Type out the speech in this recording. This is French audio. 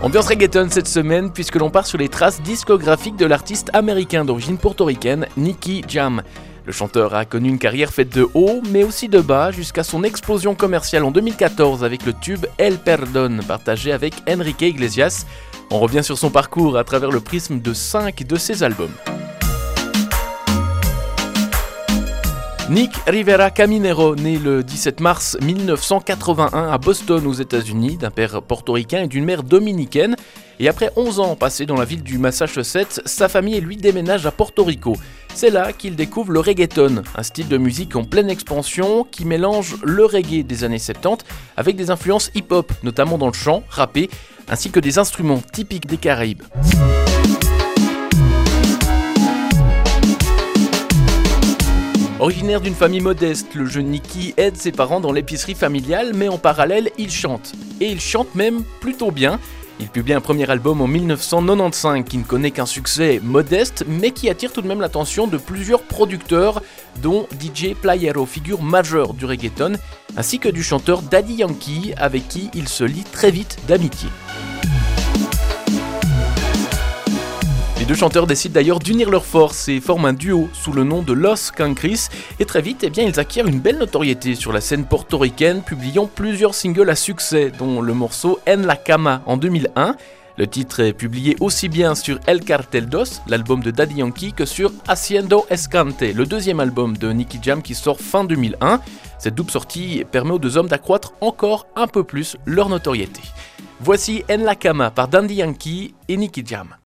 Ambiance reggaeton cette semaine puisque l'on part sur les traces discographiques de l'artiste américain d'origine portoricaine Nicky Jam. Le chanteur a connu une carrière faite de haut mais aussi de bas jusqu'à son explosion commerciale en 2014 avec le tube El Perdón partagé avec Enrique Iglesias. On revient sur son parcours à travers le prisme de 5 de ses albums. Nick Rivera Caminero, né le 17 mars 1981 à Boston aux États-Unis, d'un père portoricain et d'une mère dominicaine. Et après 11 ans passés dans la ville du Massachusetts, sa famille et lui déménagent à Porto Rico. C'est là qu'il découvre le reggaeton, un style de musique en pleine expansion qui mélange le reggae des années 70 avec des influences hip-hop, notamment dans le chant, rappé, ainsi que des instruments typiques des Caraïbes. Originaire d'une famille modeste, le jeune Nicky aide ses parents dans l'épicerie familiale, mais en parallèle, il chante. Et il chante même plutôt bien. Il publie un premier album en 1995 qui ne connaît qu'un succès modeste, mais qui attire tout de même l'attention de plusieurs producteurs, dont DJ Playero, figure majeure du reggaeton, ainsi que du chanteur Daddy Yankee, avec qui il se lie très vite d'amitié. Les deux chanteurs décident d'ailleurs d'unir leurs forces et forment un duo sous le nom de Los Cancris et très vite ils acquièrent une belle notoriété sur la scène portoricaine, publiant plusieurs singles à succès dont le morceau En la Cama en 2001. Le titre est publié aussi bien sur El Cartel Dos, l'album de Daddy Yankee, que sur Haciendo Escante, le deuxième album de Nicky Jam qui sort fin 2001. Cette double sortie permet aux deux hommes d'accroître encore un peu plus leur notoriété. Voici En la Cama par Daddy Yankee et Nicky Jam.